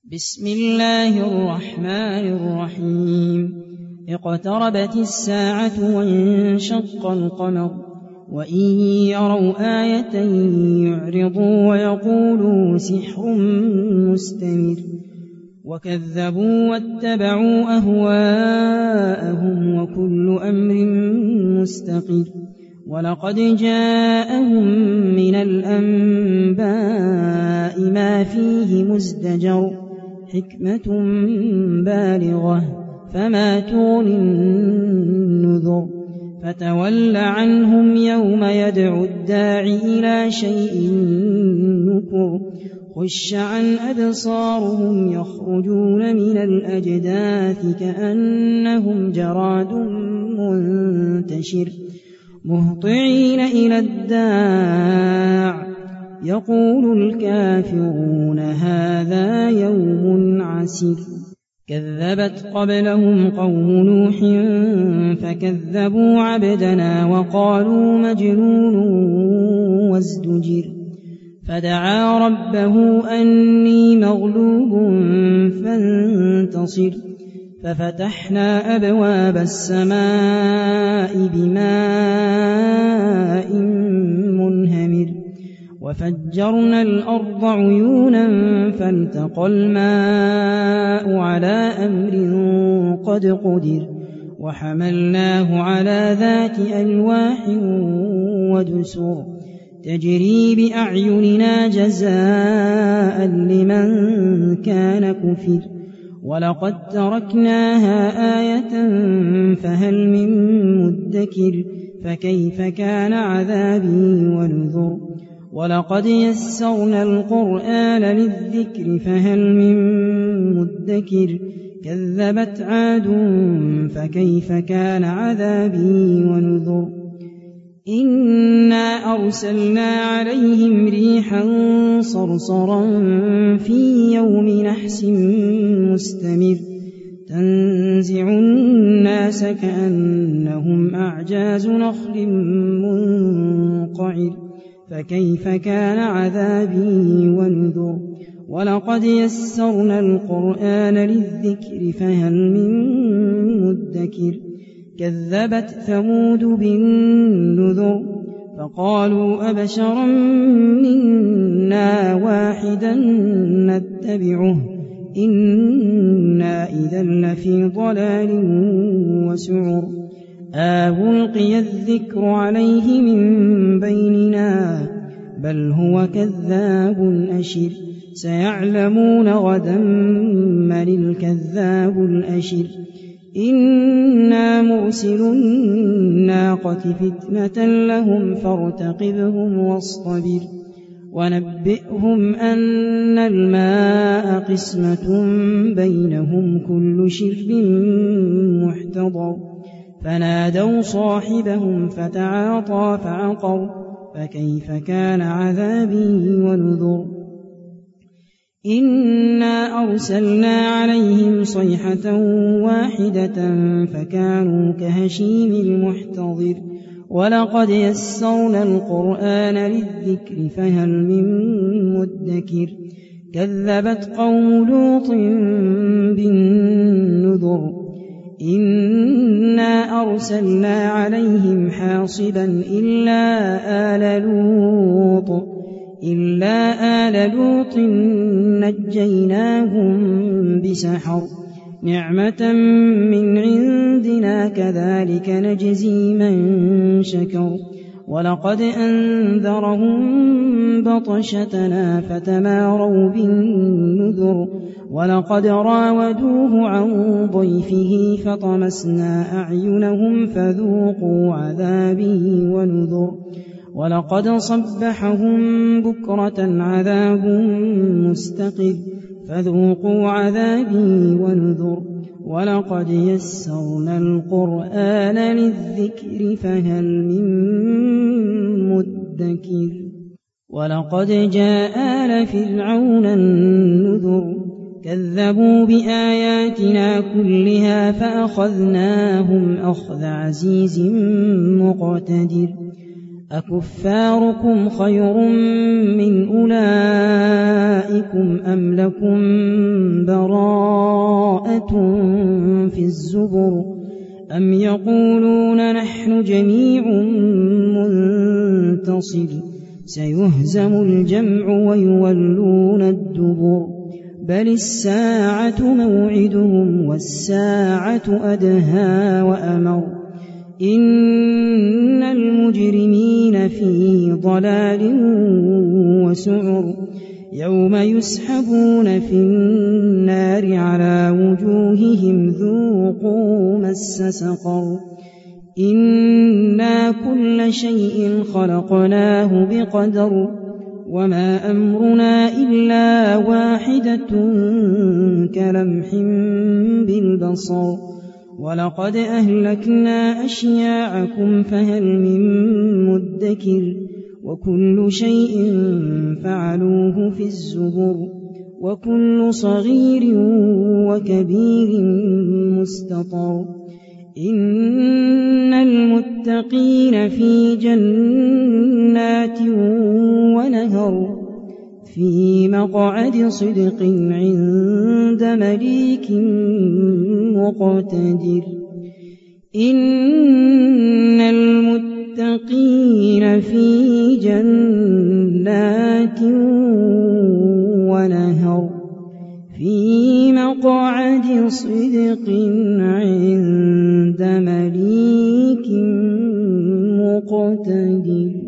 بسم الله الرحمن الرحيم اقتربت الساعة وانشق القمر وإن يروا آية يعرضوا ويقولوا سحر مستمر وكذبوا واتبعوا أهواءهم وكل أمر مستقر ولقد جاءهم من الأنباء ما فيه مزدجر حكمة بالغة فما تغني النذر فتول عنهم يوم يدعو الداعي إلى شيء نكر خش عن أبصارهم يخرجون من الأجداث كأنهم جراد منتشر مهطعين إلى الداع يقول الكافرون هذا يوم عسر كذبت قبلهم قوم نوح فكذبوا عبدنا وقالوا مجنون وازدجر فدعا ربه أني مغلوب فانتصر ففتحنا أبواب السماء بماء منهمر وفجرنا الأرض عيونا فالتقى الماء على أمر قد قدر وحملناه على ذات ألواح ودسر تجري بأعيننا جزاء لمن كان كفر ولقد تركناها آية فهل من مدكر فكيف كان عذابي ونذر ولقد يسرنا القرآن للذكر فهل من مدكر كذبت عاد فكيف كان عذابي ونذر إنا أرسلنا عليهم ريحا صرصرا في يوم نحس مستمر تنزع الناس كأنهم أعجاز نخل منقعر فكيف كان عذابي ونذر ولقد يسرنا القرآن للذكر فهل من مدكر كذبت ثمود بالنذر فقالوا أبشرا منا واحدا نتبعه إنا إذا لفي ضلال وسعر ألقي الذكر عليه من بيننا بل هو كذاب أشر سيعلمون غدا من الكذاب الأشر إنا مرسل الناقة فتنة لهم فارتقبهم واصطبر ونبئهم أن الماء قسمة بينهم كل شرب محتضر فنادوا صاحبهم فتعاطى فعقر فكيف كان عذابي ونذر إنا أرسلنا عليهم صيحة واحدة فكانوا كهشيم المحتضر ولقد يسرنا القرآن للذكر فهل من مدكر كذبت قوم لوط بالنذر إنا أرسلنا عليهم حاصبا إلا آل لوط نجيناهم بسحر نعمة من عندنا كذلك نجزي من شكر ولقد أنذرهم بطشتنا فتماروا بالنذر ولقد راودوه عن ضيفه فطمسنا أعينهم فذوقوا عذابي ونذر ولقد صبحهم بكرة عذاب مستقر فذوقوا عذابي ونذر ولقد يسرنا القرآن للذكر فهل من مدكر ولقد جاء آل فرعون النذر كذبوا بآياتنا كلها فأخذناهم أخذ عزيز مقتدر أكفاركم خير من أولئكم أم لكم براءة في الزبر أم يقولون نحن جميع منتصر سيهزم الجمع ويولون الدبر بل الساعة موعدهم والساعة أدهى وأمر إن المجرمين في ضلال وسعر يوم يسحبون في النار على وجوههم ذوقوا مس سقر إنا كل شيء خلقناه بقدر وما أمرنا إلا واحدة كلمح بالبصر ولقد أهلكنا أشياعكم فهل من مدكر وكل شيء فعلوه في الزبر وكل صغير وكبير مستطر إن المتقين في جنات ونهر في مقعد صدق عند مليك مقتدر إن المتقين في جنات ونهر في مقعد صدق عند مليك مقتدر